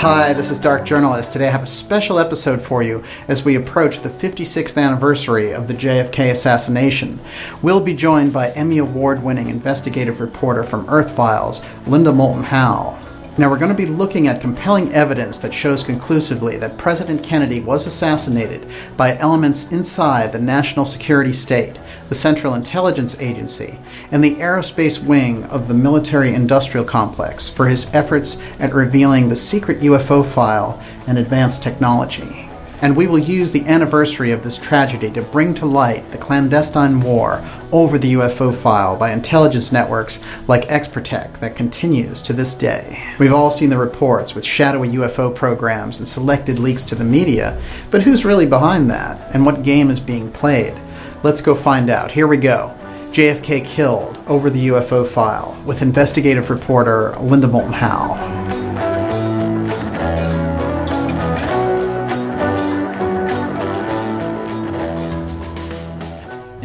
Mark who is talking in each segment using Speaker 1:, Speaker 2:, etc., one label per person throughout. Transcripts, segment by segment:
Speaker 1: Hi, this is Dark Journalist. Today I have a special episode for you as we approach the 56th anniversary of the JFK assassination. We'll be joined by Emmy Award-winning investigative reporter from Earth Files, Linda Moulton Howe. Now we're going to be looking at compelling evidence that shows conclusively that President Kennedy was assassinated by elements inside the national security state, the Central Intelligence Agency, and the aerospace wing of the military-industrial complex for his efforts at revealing the secret UFO file and advanced technology. And we will use the anniversary of this tragedy to bring to light the clandestine war over the UFO file by intelligence networks like Expertech that continues to this day. We've all seen the reports with shadowy UFO programs and selected leaks to the media, but who's really behind that, and what game is being played? Let's go find out. Here we go. JFK killed over the UFO file with investigative reporter Linda Moulton Howe. In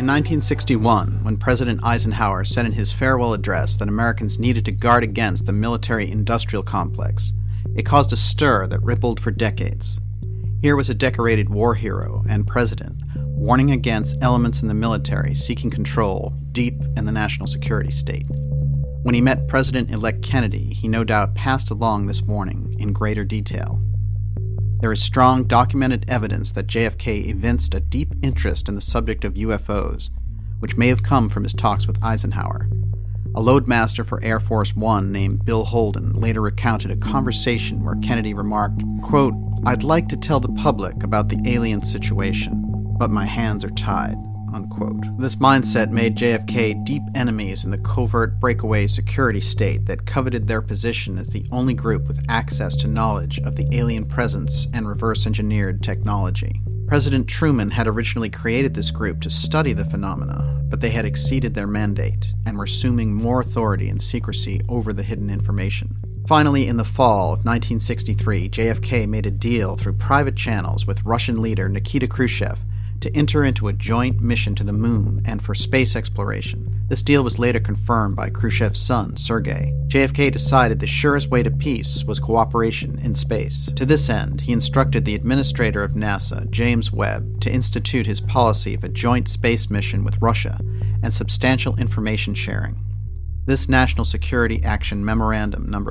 Speaker 1: 1961, when President Eisenhower said in his farewell address that Americans needed to guard against the military-industrial complex, it caused a stir that rippled for decades. Here was a decorated war hero and president warning against elements in the military seeking control deep in the national security state. When he met President-elect Kennedy, he no doubt passed along this warning in greater detail. There is strong documented evidence that JFK evinced a deep interest in the subject of UFOs, which may have come from his talks with Eisenhower. A loadmaster for Air Force One named Bill Holden later recounted a conversation where Kennedy remarked, quote, "I'd like to tell the public about the alien situation, but my hands are tied," unquote. This mindset made JFK deep enemies in the covert breakaway security state that coveted their position as the only group with access to knowledge of the alien presence and reverse-engineered technology. President Truman had originally created this group to study the phenomena, but they had exceeded their mandate and were assuming more authority and secrecy over the hidden information. Finally, in the fall of 1963, JFK made a deal through private channels with Russian leader Nikita Khrushchev to enter into a joint mission to the moon and for space exploration. This deal was later confirmed by Khrushchev's son, Sergei. JFK decided the surest way to peace was cooperation in space. To this end, he instructed the administrator of NASA, James Webb, to institute his policy of a joint space mission with Russia and substantial information sharing. This National Security Action Memorandum No.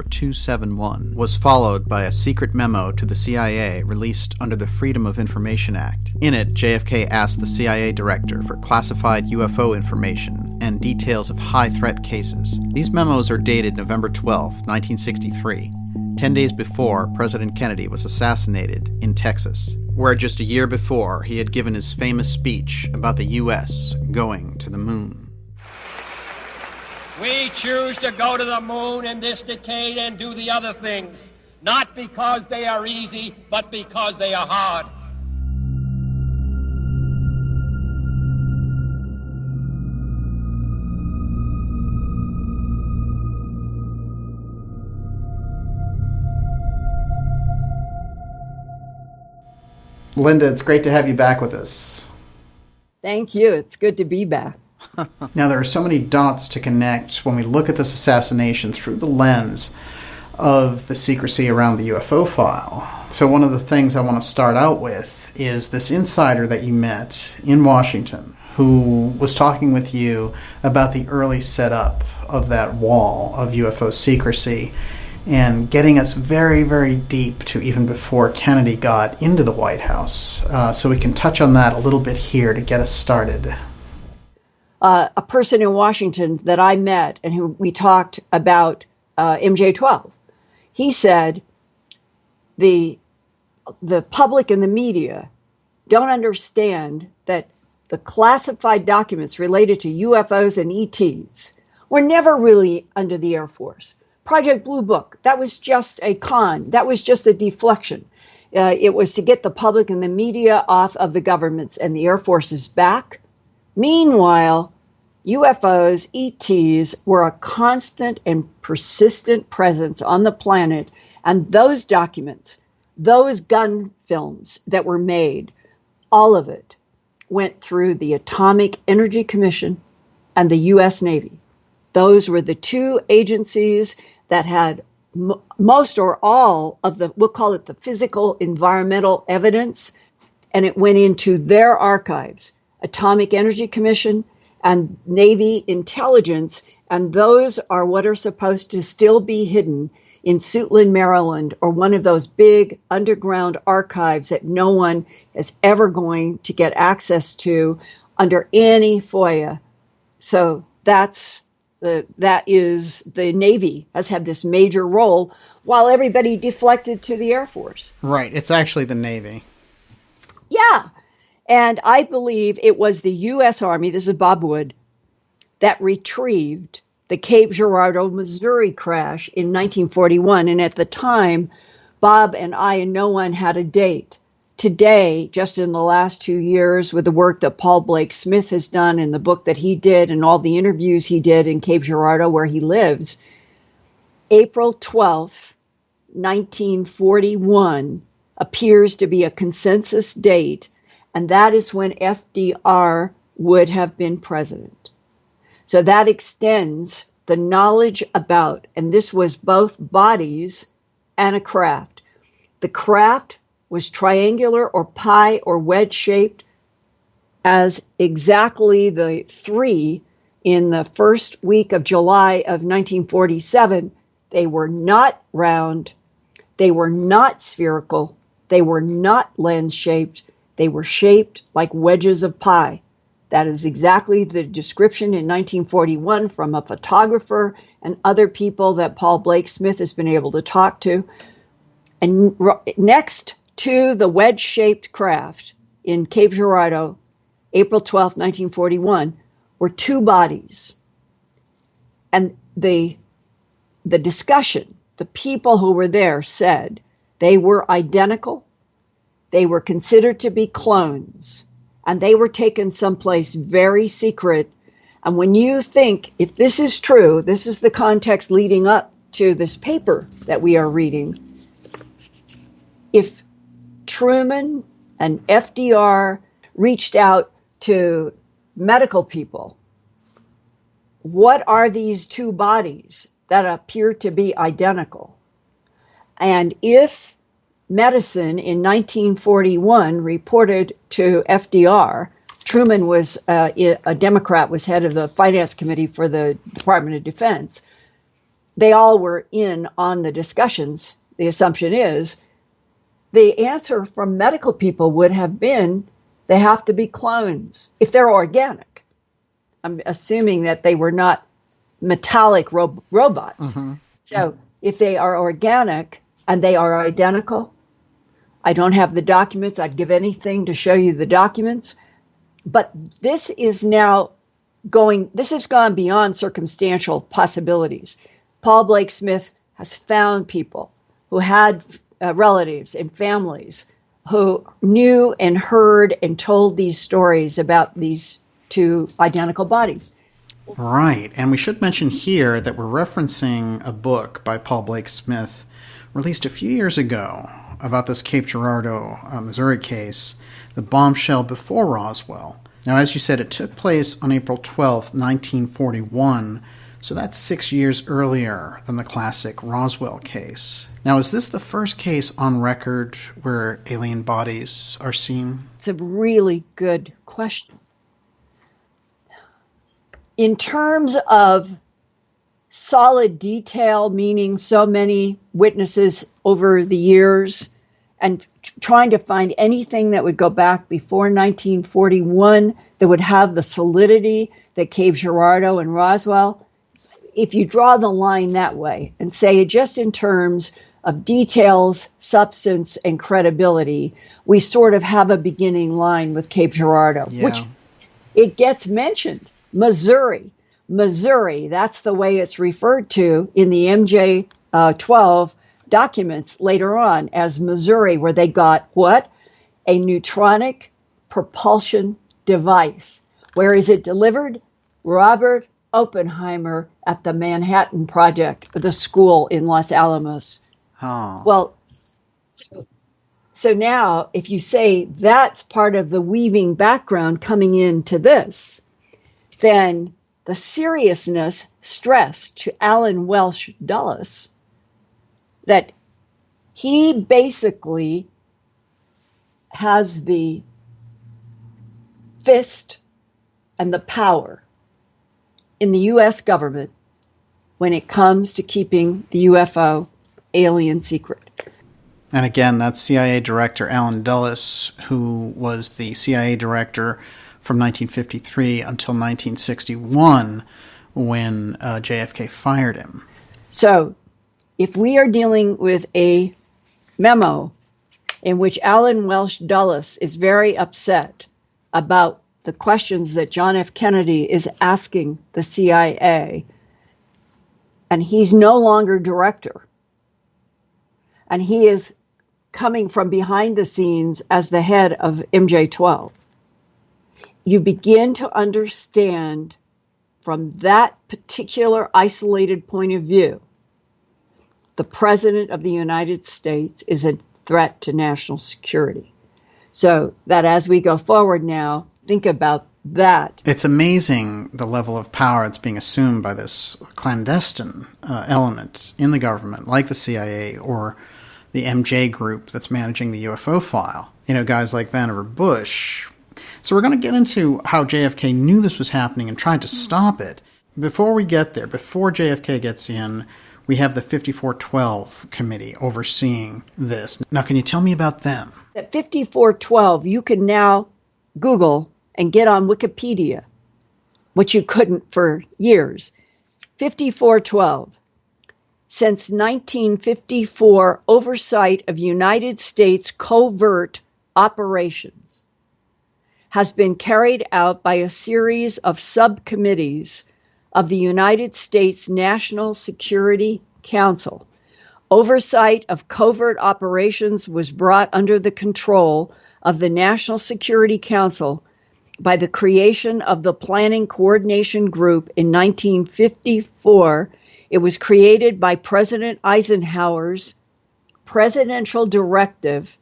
Speaker 1: 271 was followed by a secret memo to the CIA released under the Freedom of Information Act. In it, JFK asked the CIA director for classified UFO information and details of high-threat cases. These memos are dated November 12, 1963, 10 days before President Kennedy was assassinated in Texas, where just a year before he had given his famous speech about the U.S. going to the moon.
Speaker 2: We choose to go to the moon in this decade and do the other things, not because they are easy, but because they are hard.
Speaker 1: Linda, it's great to have you back with us.
Speaker 3: Thank you. It's good to be back.
Speaker 1: Now, there are so many dots to connect when we look at this assassination through the lens of the secrecy around the UFO file. So one of the things I want to start out with is this insider that you met in Washington who was talking with you about the early setup of that wall of UFO secrecy and getting us very, very deep to even before Kennedy got into the White House. So we can touch on that a little bit here to get us started.
Speaker 3: A person in Washington that I met and who we talked about MJ-12. He said the public and the media don't understand that the classified documents related to UFOs and ETs were never really under the Air Force. Project Blue Book, that was just a con. That was just a deflection. It was to get the public and the media off of the government's and the Air Force's back. Meanwhile, UFOs, ETs were a constant and persistent presence on the planet, and those documents, those gun films that were made, all of it went through the Atomic Energy Commission and the U.S. Navy. Those were the two agencies that had most or all of the, we'll call it the physical environmental evidence, and it went into their archives, Atomic Energy Commission and Navy intelligence, and those are what are supposed to still be hidden in Suitland, Maryland, or one of those big underground archives that no one is ever going to get access to under any FOIA. So that is the Navy has had this major role while everybody deflected to the Air Force.
Speaker 1: Right. It's actually the Navy.
Speaker 3: Yeah. And I believe it was the U.S. Army, this is Bob Wood, that retrieved the Cape Girardeau, Missouri crash in 1941. And at the time, Bob and I and no one had a date. Today, just in the last 2 years, with the work that Paul Blake Smith has done and the book that he did and all the interviews he did in Cape Girardeau, where he lives, April 12th, 1941 appears to be a consensus date, and that is when FDR would have been president. So that extends the knowledge about, and this was both bodies and a craft. The craft was triangular or pie or wedge shaped, as exactly the three in the first week of July of 1947. They were not round, they were not spherical, they were not lens shaped, they were shaped like wedges of pie. That is exactly the description in 1941 from a photographer and other people that Paul Blake Smith has been able to talk to. And next to the wedge-shaped craft in Cape Girardeau, April 12, 1941, were two bodies. And the discussion, the people who were there said they were identical, they were considered to be clones, and they were taken someplace very secret. And when you think, if this is true, this is the context leading up to this paper that we are reading. If Truman and FDR reached out to medical people, what are these two bodies that appear to be identical? And if medicine in 1941 reported to FDR, Truman was a Democrat, was head of the finance committee for the Department of Defense. They all were in on the discussions. The assumption is the answer from medical people would have been they have to be clones if they're organic. I'm assuming that they were not metallic robots. Mm-hmm. So if they are organic and they are identical, I don't have the documents. I'd give anything to show you the documents. But this is now this has gone beyond circumstantial possibilities. Paul Blake Smith has found people who had relatives and families who knew and heard and told these stories about these two identical bodies.
Speaker 1: Right. And we should mention here that we're referencing a book by Paul Blake Smith released a few years ago about this Cape Girardeau, Missouri case, the bombshell before Roswell. Now, as you said, it took place on April 12th, 1941, so that's 6 years earlier than the classic Roswell case. Now, is this the first case on record where alien bodies are seen?
Speaker 3: It's a really good question. In terms of solid detail, meaning so many witnesses over the years, and trying to find anything that would go back before 1941 that would have the solidity that Cape Girardeau and Roswell, if you draw the line that way and say just in terms of details, substance, and credibility, we sort of have a beginning line with Cape Girardeau, which it gets mentioned. Missouri, that's the way it's referred to in the MJ-12 documents later on as Missouri, where they got what? A neutronic propulsion device. Where is it delivered? Robert Oppenheimer at the Manhattan Project, the school in Los Alamos.
Speaker 1: Oh.
Speaker 3: Well, so now if you say that's part of the weaving background coming into this, then the seriousness stressed to Alan Welsh Dulles that he basically has the fist and the power in the U.S. government when it comes to keeping the UFO alien secret.
Speaker 1: And again, that's CIA Director Allen Dulles, who was the CIA director from 1953 until 1961 when JFK fired him.
Speaker 3: So, if we are dealing with a memo in which Allen Welsh Dulles is very upset about the questions that John F. Kennedy is asking the CIA, and he's no longer director, and he is coming from behind the scenes as the head of MJ-12, you begin to understand from that particular isolated point of view, the President of the United States is a threat to national security. So that as we go forward now, think about that.
Speaker 1: It's amazing the level of power that's being assumed by this clandestine element in the government, like the CIA or the MJ group that's managing the UFO file. You know, guys like Vannevar Bush. So we're going to get into how JFK knew this was happening and tried to stop it. Before we get there, before JFK gets in, we have the 5412 committee overseeing this. Now, can you tell me about them?
Speaker 3: At 5412, you can now Google and get on Wikipedia, which you couldn't for years. 5412. Since 1954, oversight of United States covert operations has been carried out by a series of subcommittees of the United States National Security Council. Oversight of covert operations was brought under the control of the National Security Council by the creation of the Planning Coordination Group in 1954. It was created by President Eisenhower's Presidential Directive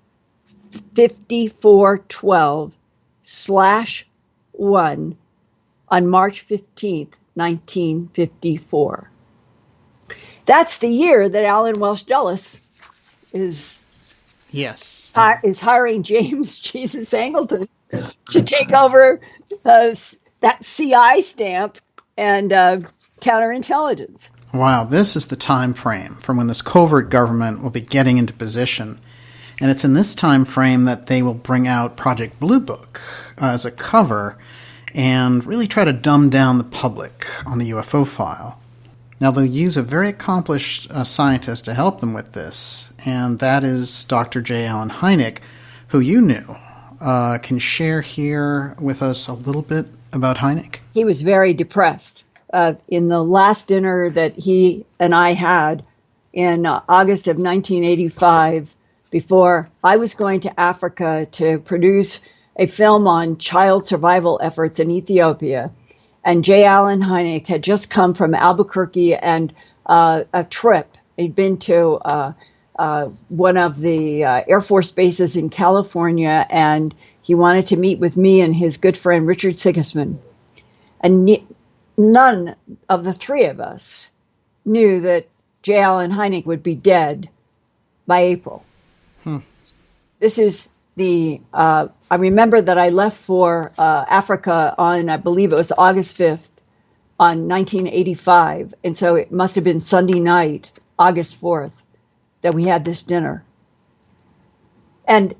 Speaker 3: 5412/1 on March 15th, 1954. That's the year that Allen Welsh Dulles is hiring James Jesus Angleton to take over that CI stamp and counterintelligence.
Speaker 1: Wow, this is the time frame from when this covert government will be getting into position. And it's in this time frame that they will bring out Project Blue Book as a cover and really try to dumb down the public on the UFO file. Now, they'll use a very accomplished scientist to help them with this, and that is Dr. J. Allen Hynek, who you knew. Can share here with us a little bit about Hynek?
Speaker 3: He was very depressed. In the last dinner that he and I had in August of 1985, before I was going to Africa to produce a film on child survival efforts in Ethiopia, and J. Allen Hynek had just come from Albuquerque and a trip. He'd been to one of the Air Force bases in California, and he wanted to meet with me and his good friend Richard Sigismund. And none of the three of us knew that J. Allen Hynek would be dead by April. This is I remember that I left for Africa on, I believe it was August 5th on 1985. And so it must have been Sunday night, August 4th, that we had this dinner. And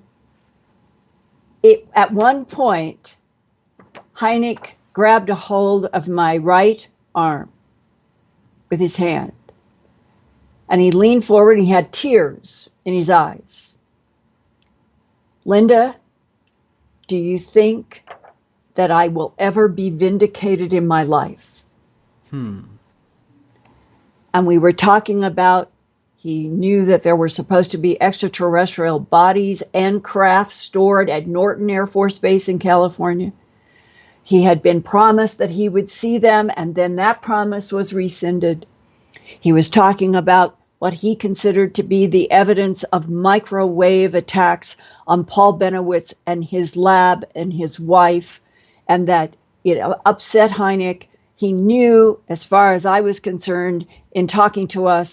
Speaker 3: at one point, Hynek grabbed a hold of my right arm with his hand. And he leaned forward and he had tears in his eyes. Linda, do you think that I will ever be vindicated in my life? And we were talking about, he knew that there were supposed to be extraterrestrial bodies and craft stored at Norton Air Force Base in California. He had been promised that he would see them, and then that promise was rescinded. He was talking about what he considered to be the evidence of microwave attacks on Paul Benowitz and his lab and his wife, and that it upset Hynek. He knew, as far as I was concerned, in talking to us,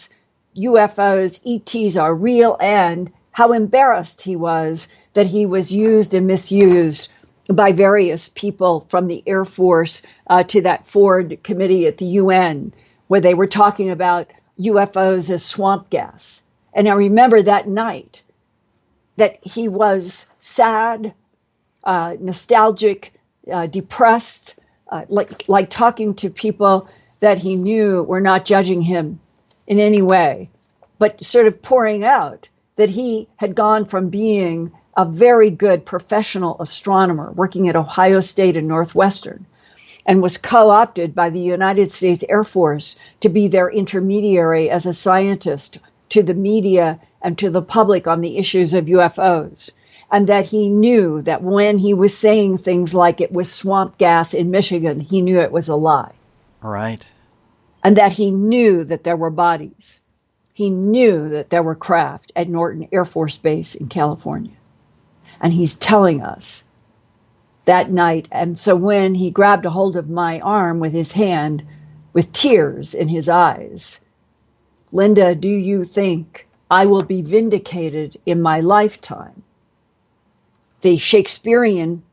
Speaker 3: UFOs, ETs are real, and how embarrassed he was that he was used and misused by various people from the Air Force to that Ford committee at the UN, where they were talking about UFOs as swamp gas. And I remember that night that he was sad, nostalgic, depressed, like talking to people that he knew were not judging him in any way, but sort of pouring out that he had gone from being a very good professional astronomer working at Ohio State and Northwestern, and was co-opted by the United States Air Force to be their intermediary as a scientist to the media and to the public on the issues of UFOs. And that he knew that when he was saying things like it was swamp gas in Michigan, he knew it was a lie.
Speaker 1: Right.
Speaker 3: And that he knew that there were bodies. He knew that there were craft at Norton Air Force Base in California. And he's telling us that night. And so when he grabbed a hold of my arm with his hand, with tears in his eyes, Linda, do you think I will be vindicated in my lifetime? The Shakespearean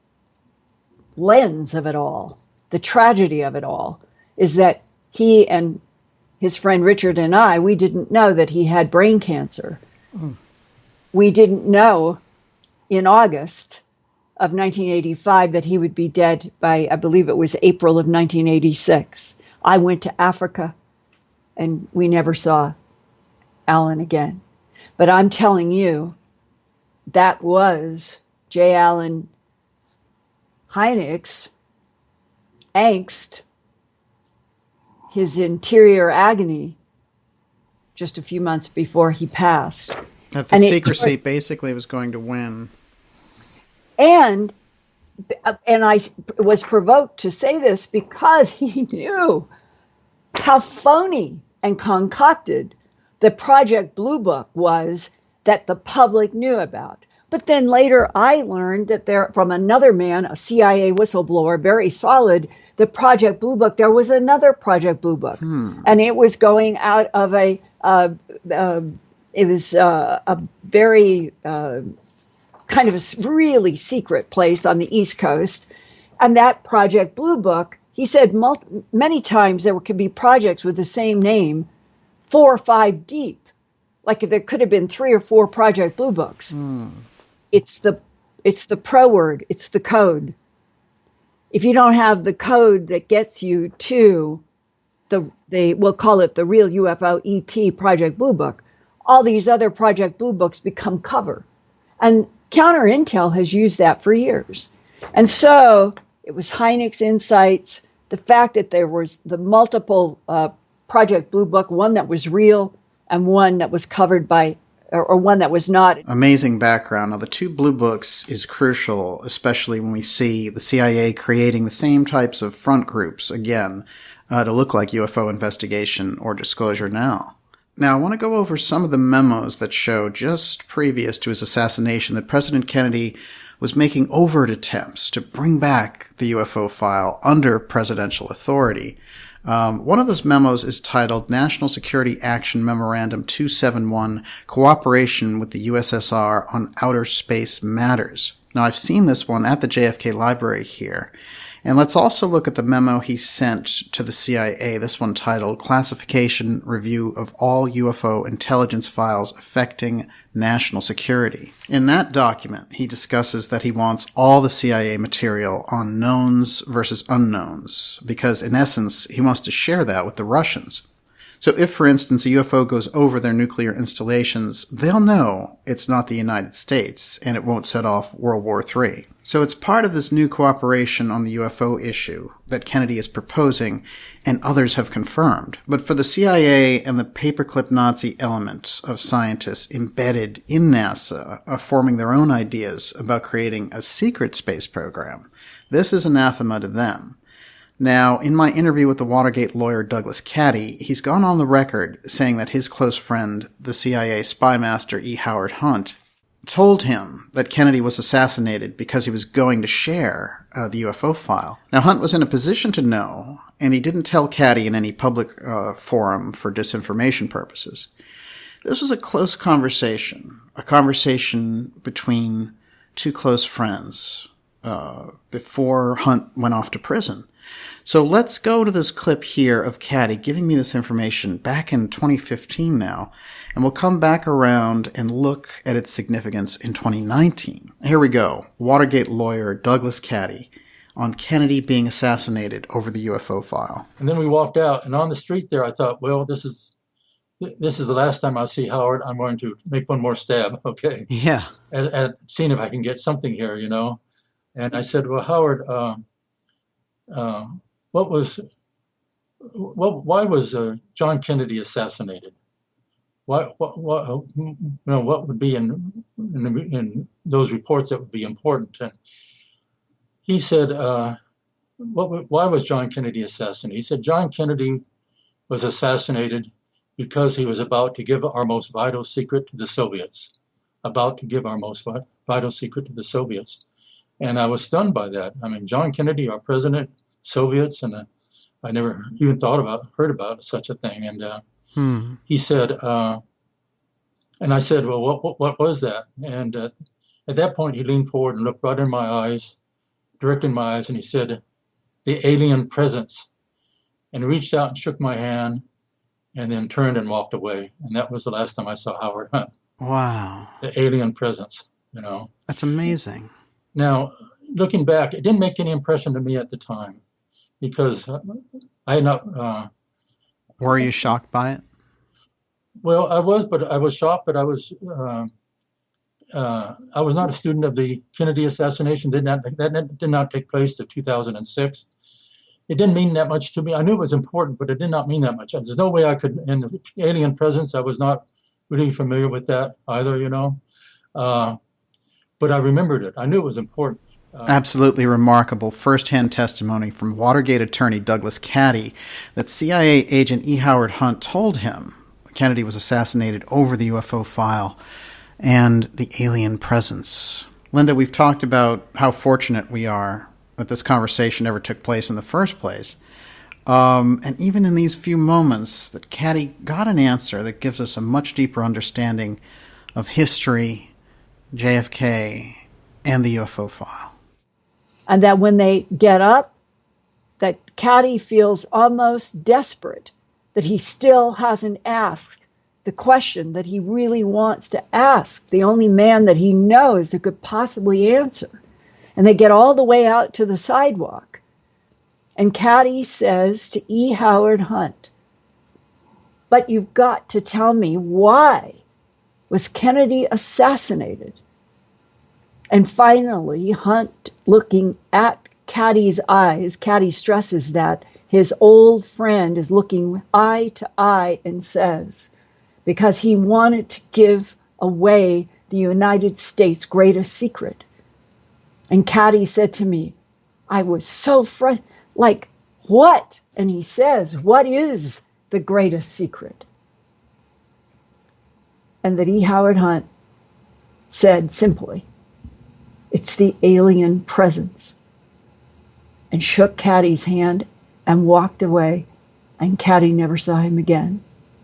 Speaker 3: lens of it all, the tragedy of it all, is that he and his friend Richard and I, we didn't know that he had brain cancer. We didn't know in August of 1985 that he would be dead by, I believe it was April of 1986. I went to Africa and we never saw Alan again. But I'm telling you, that was J. Allen Hynek's angst, his interior agony, just a few months before he passed.
Speaker 1: That the secrecy basically was going to win.
Speaker 3: And I was provoked to say this because he knew how phony and concocted the Project Blue Book was that the public knew about. But then later I learned that there, from another man, a CIA whistleblower, very solid, the Project Blue Book, there was another Project Blue Book. And it was going out of a very kind of a really secret place on the East Coast. And that Project Blue Book, he said many times there could be projects with the same name, 4 or 5 deep. Like there could have been 3 or 4 Project Blue Books. It's the pro word. It's the code. If you don't have the code that gets you to we'll call it the real UFO ET Project Blue Book, all these other Project Blue Books become cover. And Counter Intel has used that for years. And so it was Hynek's insights, the fact that there was the multiple Project Blue Book, one that was real and one that was covered by, or one that was not.
Speaker 1: Amazing background. Now, the 2 blue books is crucial, especially when we see the CIA creating the same types of front groups, again, to look like UFO Investigation or Disclosure Now. Now, I want to go over some of the memos that show just previous to his assassination that President Kennedy was making overt attempts to bring back the UFO file under presidential authority. One of those memos is titled National Security Action Memorandum 271, Cooperation with the USSR on Outer Space Matters. Now, I've seen this one at the JFK Library here. And let's also look at the memo he sent to the CIA, this one titled Classification Review of All UFO Intelligence Files Affecting National Security. In that document, he discusses that he wants all the CIA material on knowns versus unknowns, because in essence, he wants to share that with the Russians. So if, for instance, a UFO goes over their nuclear installations, they'll know it's not the United States, and it won't set off World War III. So it's part of this new cooperation on the UFO issue that Kennedy is proposing, and others have confirmed. But for the CIA and the paperclip Nazi elements of scientists embedded in NASA forming their own ideas about creating a secret space program, this is anathema to them. Now, in my interview with the Watergate lawyer Douglas Caddy, he's gone on the record saying that his close friend, the CIA spy master E. Howard Hunt, told him that Kennedy was assassinated because he was going to share the UFO file. Now, Hunt was in a position to know, and he didn't tell Caddy in any public forum for disinformation purposes. This was a close conversation, a conversation between two close friends before Hunt went off to prison. So let's go to this clip here of Caddy giving me this information back in 2015 now, and we'll come back around and look at its significance in 2019. Here we go. Watergate lawyer Douglas Caddy on Kennedy being assassinated over the UFO file.
Speaker 4: And then we walked out, and on the street there, I thought, well, this is the last time I'll see Howard. I'm going to make one more stab, okay?
Speaker 1: Yeah.
Speaker 4: At seeing if I can get something here, And I said, well, Howard, why was John Kennedy assassinated? What would be in those reports that would be important? And he said, why was John Kennedy assassinated? He said, John Kennedy was assassinated because he was about to give our most vital secret to the Soviets. And I was stunned by that. I mean, John Kennedy, our president, Soviets, and I never even heard about such a thing. And he said, and I said, well, what was that? And at that point, he leaned forward and looked right in my eyes, directly in my eyes, and he said, the alien presence. And he reached out and shook my hand and then turned and walked away. And that was the last time I saw Howard Hunt.
Speaker 1: Wow.
Speaker 4: The alien presence,
Speaker 1: That's amazing.
Speaker 4: Now, looking back, it didn't make any impression to me at the time because I had not...
Speaker 1: Were you shocked by it?
Speaker 4: Well, I was shocked, but I was not a student of the Kennedy assassination. That did not take place till 2006. It didn't mean that much to me. I knew it was important, but it did not mean that much. There's no way I could, in the alien presence, I was not really familiar with that either, but I remembered it. I knew it was important.
Speaker 1: Absolutely remarkable first-hand testimony from Watergate attorney Douglas Caddy that CIA agent E. Howard Hunt told him Kennedy was assassinated over the UFO file and the alien presence. Linda, we've talked about how fortunate we are that this conversation ever took place in the first place. And even in these few moments, that Caddy got an answer that gives us a much deeper understanding of history, JFK, and the UFO file.
Speaker 3: And that when they get up, that Caddy feels almost desperate that he still hasn't asked the question that he really wants to ask, the only man that he knows that could possibly answer. And they get all the way out to the sidewalk. And Caddy says to E. Howard Hunt, but you've got to tell me, why was Kennedy assassinated? And finally, Hunt, looking at Caddy's eyes, Caddy stresses that his old friend is looking eye to eye and says, because he wanted to give away the United States' greatest secret. And Caddy said to me, I was so like, what? And he says, what is the greatest secret? And that E. Howard Hunt said simply, it's the alien presence, and shook Caddy's hand and walked away, and Caddy never saw him again.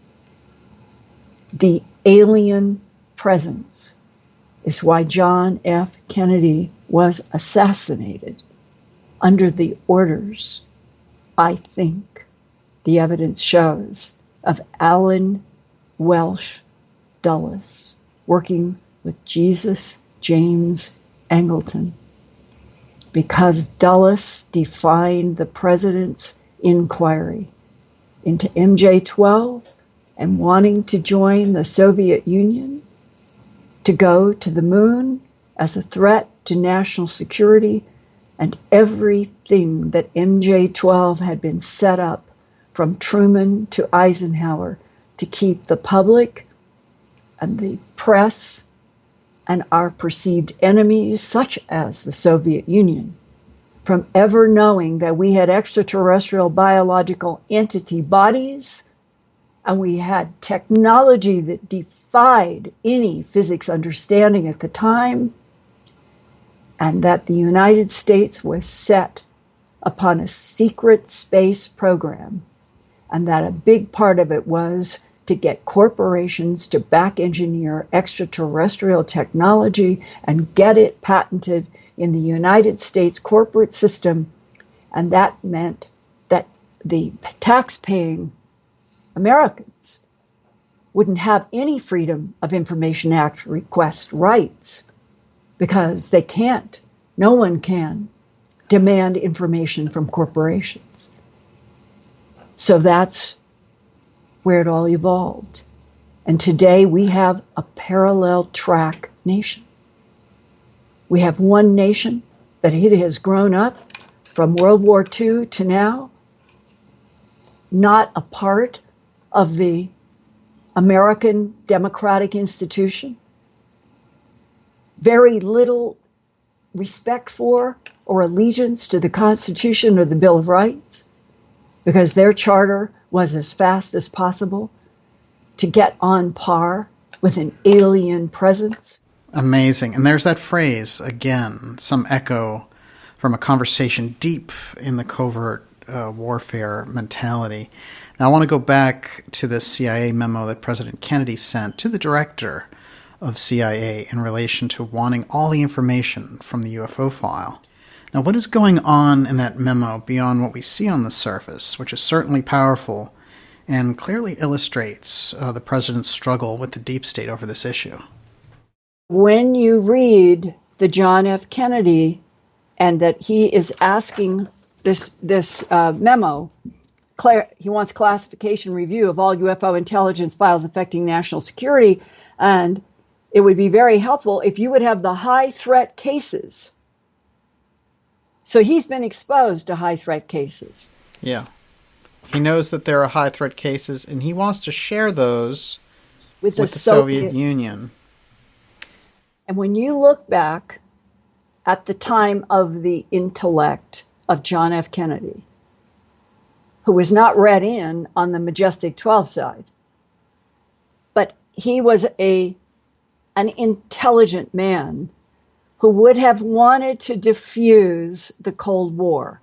Speaker 3: The alien presence is why John F. Kennedy was assassinated under the orders, I think, the evidence shows, of Alan Welsh Dulles, working with Jesus James Angleton, because Dulles defined the president's inquiry into MJ-12 and wanting to join the Soviet Union, to go to the moon as a threat to national security, and everything that MJ-12 had been set up from Truman to Eisenhower to keep the public and the press and our perceived enemies, such as the Soviet Union, from ever knowing that we had extraterrestrial biological entity bodies, and we had technology that defied any physics understanding at the time, and that the United States was set upon a secret space program, and that a big part of it was to get corporations to back engineer extraterrestrial technology and get it patented in the United States corporate system. And that meant that the tax-paying Americans wouldn't have any Freedom of Information Act request rights because they can't, no one can, demand information from corporations. So that's where it all evolved. And today we have a parallel track nation. We have one nation that it has grown up from World War II to now, not a part of the American democratic institution, very little respect for or allegiance to the Constitution or the Bill of Rights, because their charter was as fast as possible to get on par with an alien presence.
Speaker 1: Amazing. And there's that phrase, again, some echo from a conversation deep in the covert warfare mentality. Now, I want to go back to the CIA memo that President Kennedy sent to the director of CIA in relation to wanting all the information from the UFO file. Now, what is going on in that memo beyond what we see on the surface, which is certainly powerful and clearly illustrates the president's struggle with the deep state over this issue?
Speaker 3: When you read the John F. Kennedy and that he is asking this memo, he wants classification review of all UFO intelligence files affecting national security, and it would be very helpful if you would have the high threat cases. So he's been exposed to high threat cases.
Speaker 1: Yeah. He knows that there are high threat cases, and he wants to share those with the Soviet Union.
Speaker 3: And when you look back at the time of the intellect of John F. Kennedy, who was not read in on the Majestic 12 side, but he was an intelligent man who would have wanted to diffuse the Cold War.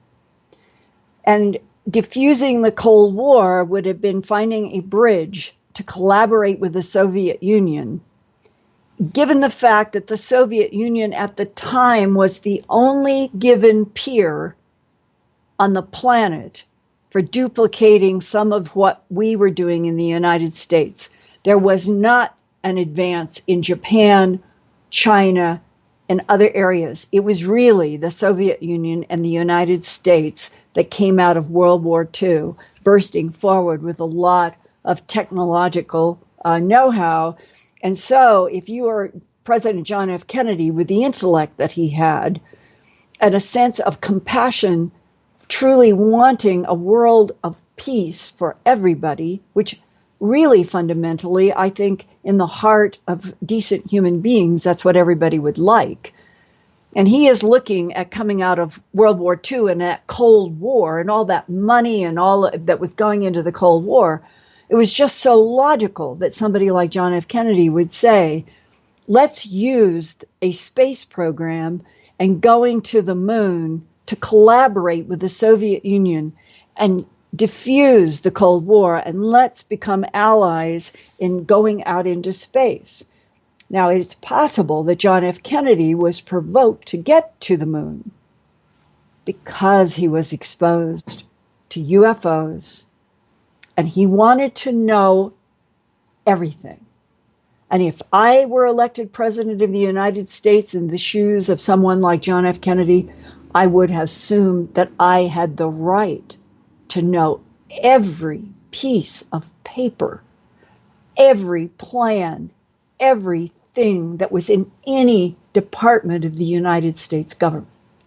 Speaker 3: And diffusing the Cold War would have been finding a bridge to collaborate with the Soviet Union, given the fact that the Soviet Union at the time was the only given peer on the planet for duplicating some of what we were doing in the United States. There was not an advance in Japan, China, and other areas. It was really the Soviet Union and the United States that came out of World War II, bursting forward with a lot of technological know-how. And so if you are President John F. Kennedy with the intellect that he had and a sense of compassion, truly wanting a world of peace for everybody, which really fundamentally, I think in the heart of decent human beings, that's what everybody would like. And he is looking at coming out of World War II and that Cold War and all that money and all that was going into the Cold War. It was just so logical that somebody like John F. Kennedy would say, let's use a space program and going to the moon to collaborate with the Soviet Union and diffuse the Cold War, and let's become allies in going out into space. Now, it's possible that John F. Kennedy was provoked to get to the moon because he was exposed to UFOs, and he wanted to know everything. And if I were elected president of the United States in the shoes of someone like John F. Kennedy, I would have assumed that I had the right to know every piece of paper, every plan, everything that was in any department of the United States government.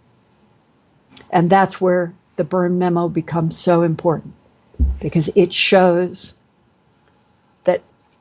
Speaker 3: And that's where the Byrne memo becomes so important, because it shows that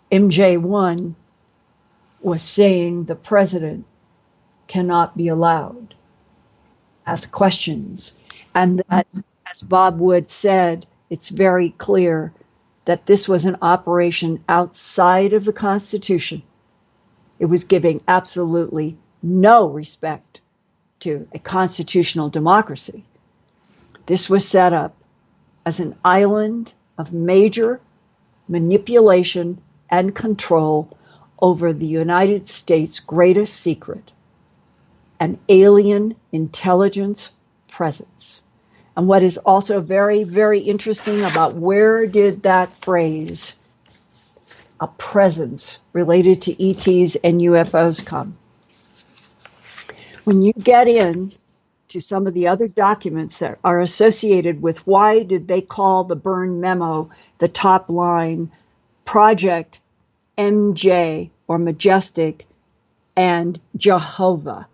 Speaker 3: MJ1 was saying the president cannot be allowed to ask questions. And that, as Bob Wood said, it's very clear that this was an operation outside of the Constitution. It was giving absolutely no respect to a constitutional democracy. This was set up as an island of major manipulation, and control over the United States' greatest secret, an alien intelligence presence. And what is also very, very interesting about where did that phrase, a presence related to ETs and UFOs, come? When you get in to some of the other documents that are associated with why did they call the Byrne memo, the top line, Project MJ or Majestic and Jehovah.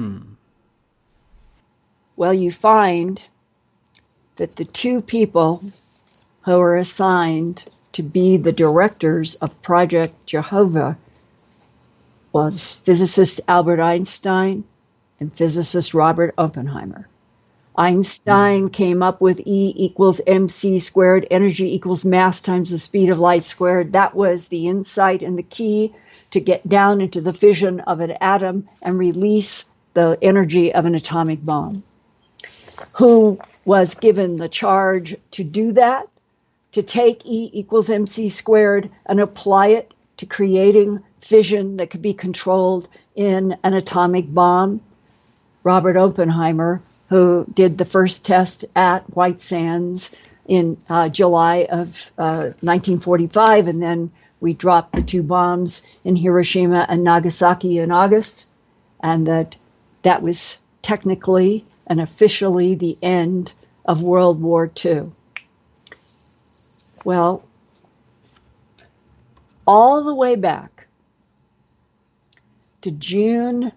Speaker 3: Well, you find that the two people who are assigned to be the directors of Project Jehovah was physicist Albert Einstein and physicist Robert Oppenheimer. Einstein came up with E equals mc squared, energy equals mass times the speed of light squared. That was the insight and the key to get down into the fission of an atom and release the energy of an atomic bomb. Who was given the charge to do that? To take E equals mc squared and apply it to creating fission that could be controlled in an atomic bomb? Robert Oppenheimer, who did the first test at White Sands in July of 1945, and then we dropped the two bombs in Hiroshima and Nagasaki in August, and that was technically and officially the end of World War II. Well, all the way back to June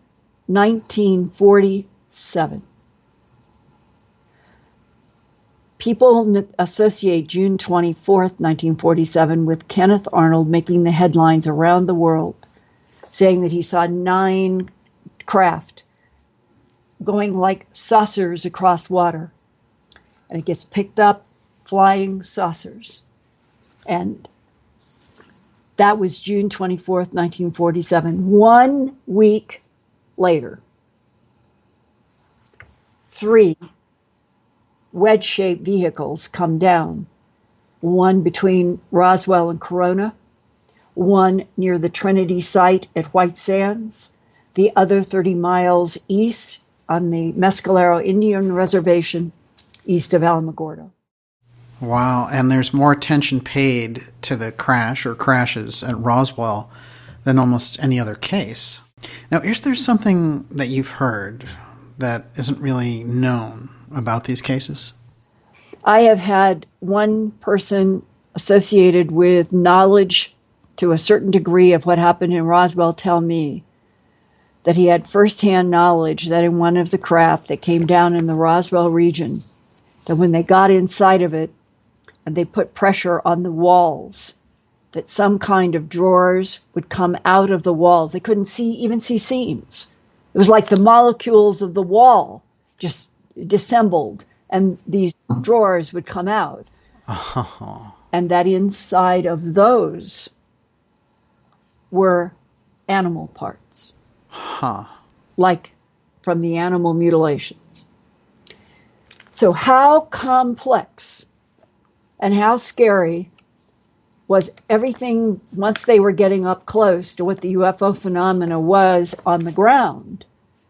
Speaker 3: 1947. People associate June 24th, 1947 with Kenneth Arnold making the headlines around the world, saying that he saw 9 craft going like saucers across water. And it gets picked up, flying saucers. And that was June 24th, 1947. 1 week later, 3 wedge-shaped vehicles come down, one between Roswell and Corona, one near the Trinity site at White Sands, the other 30 miles east on the Mescalero Indian Reservation east of Alamogordo.
Speaker 1: Wow, and there's more attention paid to the crash or crashes at Roswell than almost any other case. Now, is there something that you've heard that isn't really known about these cases?
Speaker 3: I have had one person associated with knowledge to a certain degree of what happened in Roswell tell me that he had firsthand knowledge that in one of the craft that came down in the Roswell region, that when they got inside of it and they put pressure on the walls, that some kind of drawers would come out of the walls. They couldn't even see seams. It was like the molecules of the wall just dissembled, and these drawers would come out.
Speaker 1: Oh.
Speaker 3: And that inside of those were animal parts.
Speaker 1: Huh.
Speaker 3: Like from the animal mutilations. So how complex and how scary was everything once they were getting up close to what the UFO phenomena was on the ground?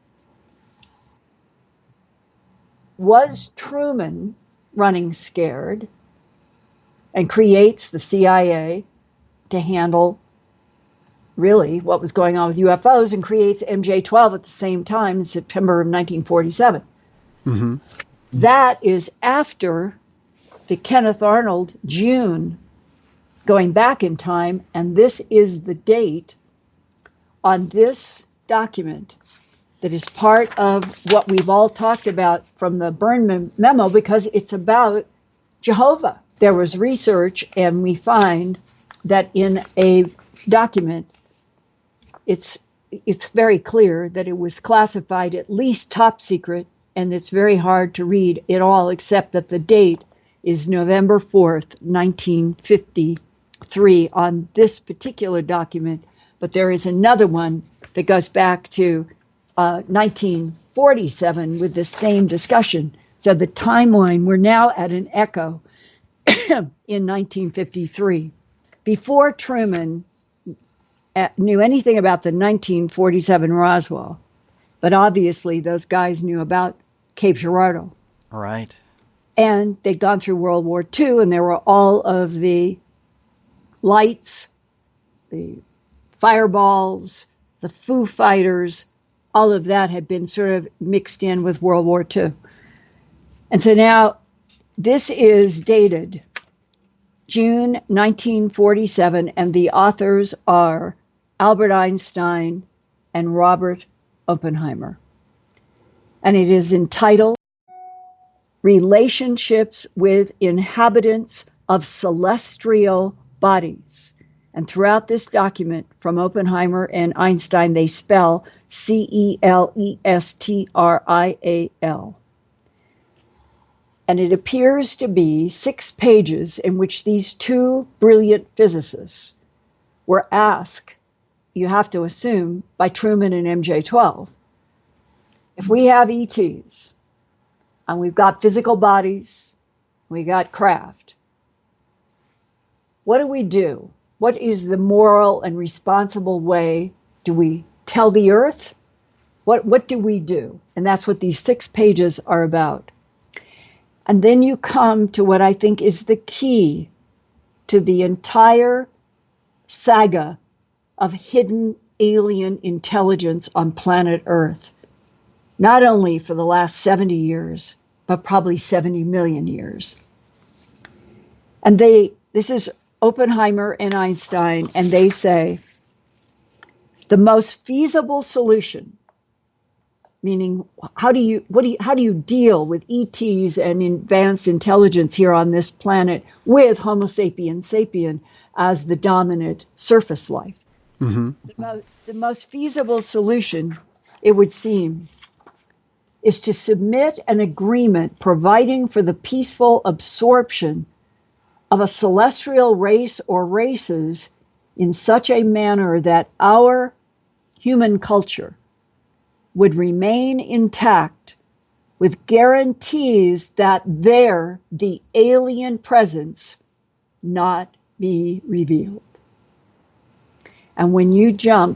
Speaker 3: Was Truman running scared and creates the CIA to handle really what was going on with UFOs and creates MJ-12 at the same time in September of 1947?
Speaker 1: Mm-hmm.
Speaker 3: That is after the Kenneth Arnold June going back in time, and this is the date on this document that is part of what we've all talked about from the Byrne memo, because it's about Jehovah. There was research, and we find that in a document, it's very clear that it was classified at least top secret, and it's very hard to read at all, except that the date is November 4th, 1953 on this particular document. But there is another one that goes back to 1947 with the same discussion. So the timeline, we're now at an echo in 1953. before Truman knew anything about the 1947 Roswell, but obviously those guys knew about Cape Girardeau.
Speaker 1: Right.
Speaker 3: And they'd gone through World War II, and there were all of the lights, the fireballs, the Foo Fighters, all of that had been sort of mixed in with World War II. And so now this is dated June 1947, and the authors are Albert Einstein and Robert Oppenheimer. And it is entitled Relationships with Inhabitants of Celestial Bodies. And throughout this document from Oppenheimer and Einstein, they spell Celestrial. And it appears to be 6 pages in which these two brilliant physicists were asked, you have to assume, by Truman and MJ-12, if we have ETs, and we've got physical bodies, we got craft, what do we do? What is the moral and responsible way? Do we tell the earth? What do we do? And that's what these 6 pages are about. And then you come to what I think is the key to the entire saga of hidden alien intelligence on planet Earth, not only for the last 70 years, but probably 70 million years. And this is Oppenheimer and Einstein, and they say the most feasible solution, meaning how do you deal with ETs and advanced intelligence here on this planet with Homo sapiens sapien as the dominant surface life? Mm-hmm. The most feasible solution, it would seem, is to submit an agreement providing for the peaceful absorption of a celestial race or races in such a manner that our human culture would remain intact with guarantees that the alien presence not be revealed. And when you jump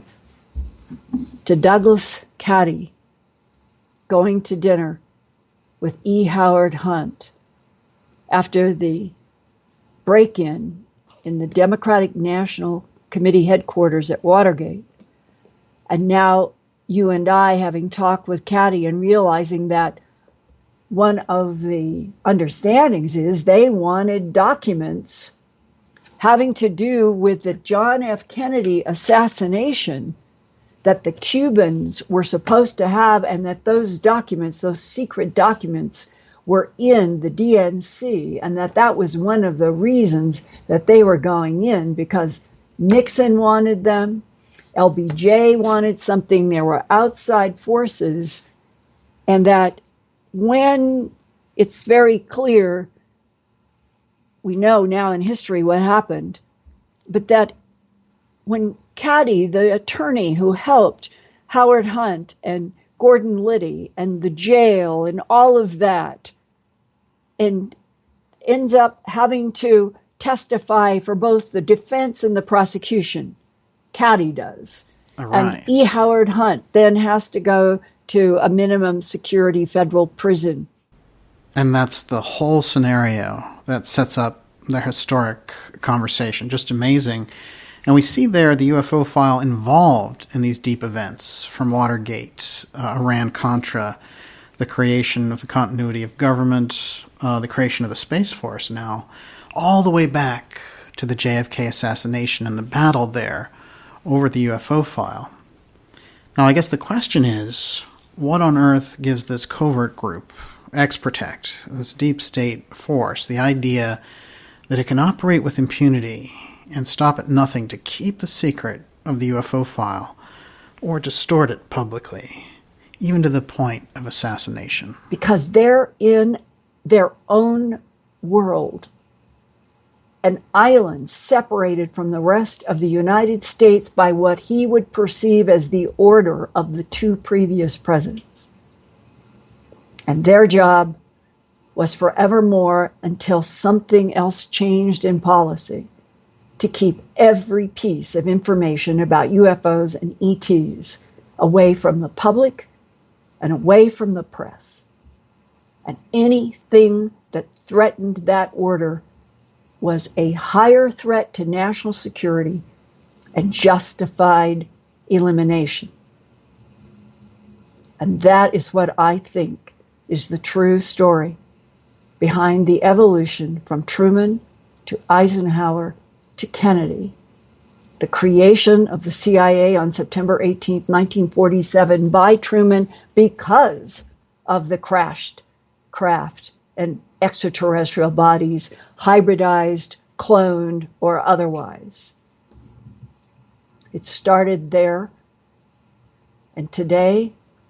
Speaker 3: to Douglas Caddy going to dinner with E. Howard Hunt after the break-in in the Democratic National Committee headquarters at Watergate, and now you and I having talked with Caddy and realizing that one of the understandings is they wanted documents having to do with the John F. Kennedy assassination that the Cubans were supposed to have, and that those documents, those secret documents, were in the DNC, and that was one of the reasons that they were going in, because Nixon wanted them, LBJ wanted something, there were outside forces, and that when it's very clear, we know now in history what happened, but that when Caddy, the attorney who helped Howard Hunt and Gordon Liddy and the jail and all of that, and ends up having to testify for both the defense and the prosecution, Caddy does.
Speaker 1: Right.
Speaker 3: And E. Howard Hunt then has to go to a minimum security federal prison.
Speaker 1: And that's the whole scenario that sets up the historic conversation. Just amazing. And we see there the UFO file involved in these deep events, from Watergate, Iran-Contra, the creation of the continuity of government, the creation of the Space Force now, all the way back to the JFK assassination and the battle there over the UFO file. Now, I guess the question is, what on earth gives this covert group, X-Protect, this deep state force, the idea that it can operate with impunity and stop at nothing to keep the secret of the UFO file or distort it publicly, even to the point of assassination?
Speaker 3: Because they're in their own world, an island separated from the rest of the United States by what he would perceive as the order of the 2 previous presidents. And their job was forevermore, until something else changed in policy, to keep every piece of information about UFOs and ETs away from the public and away from the press. And anything that threatened that order was a higher threat to national security and justified elimination. And that is what I think is the true story behind the evolution from Truman to Eisenhower to Kennedy. The creation of the CIA on September 18th, 1947 by Truman because of the crashed craft and extraterrestrial bodies, hybridized, cloned, or otherwise. It started there. And today,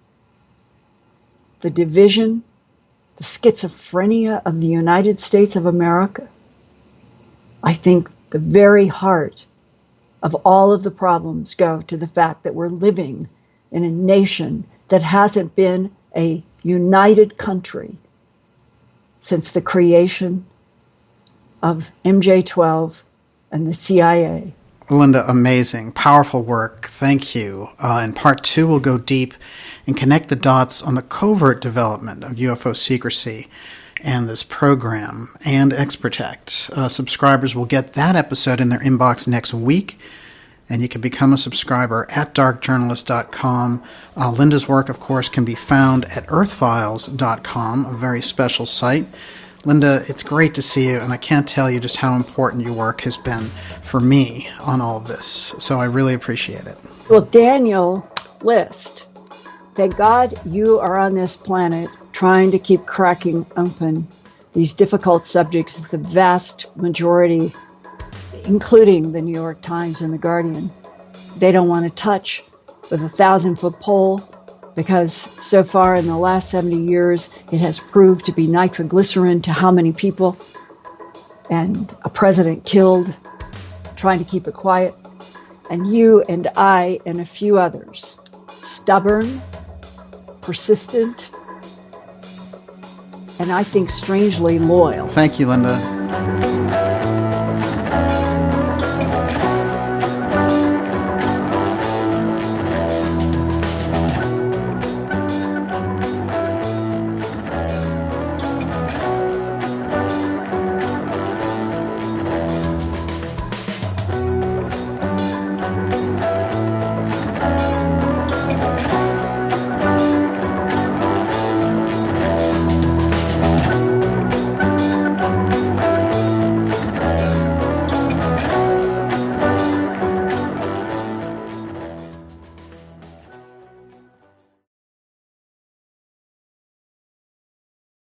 Speaker 3: the division, the schizophrenia of the United States of America, I think the very heart of all of the problems go to the fact that we're living in a nation that hasn't been a united country since the creation of MJ-12 and the CIA.
Speaker 1: Linda, amazing, powerful work. Thank you. In part 2, we'll go deep and connect the dots on the covert development of UFO secrecy and this program and XProtect. Subscribers will get that episode in their inbox next week, and you can become a subscriber at darkjournalist.com. Linda's work, of course, can be found at earthfiles.com, a very special site. Linda, it's great to see you, and I can't tell you just how important your work has been for me on all of this. So I really appreciate it.
Speaker 3: Well, Daniel List, thank God you are on this planet trying to keep cracking open these difficult subjects that the vast majority, including the New York Times and the Guardian, they don't want to touch with a 1,000-foot pole, because so far in the last 70 years, it has proved to be nitroglycerin to how many people, and a president killed trying to keep it quiet, and you and I and a few others, stubborn, persistent, and I think strangely loyal.
Speaker 1: Thank you, Linda.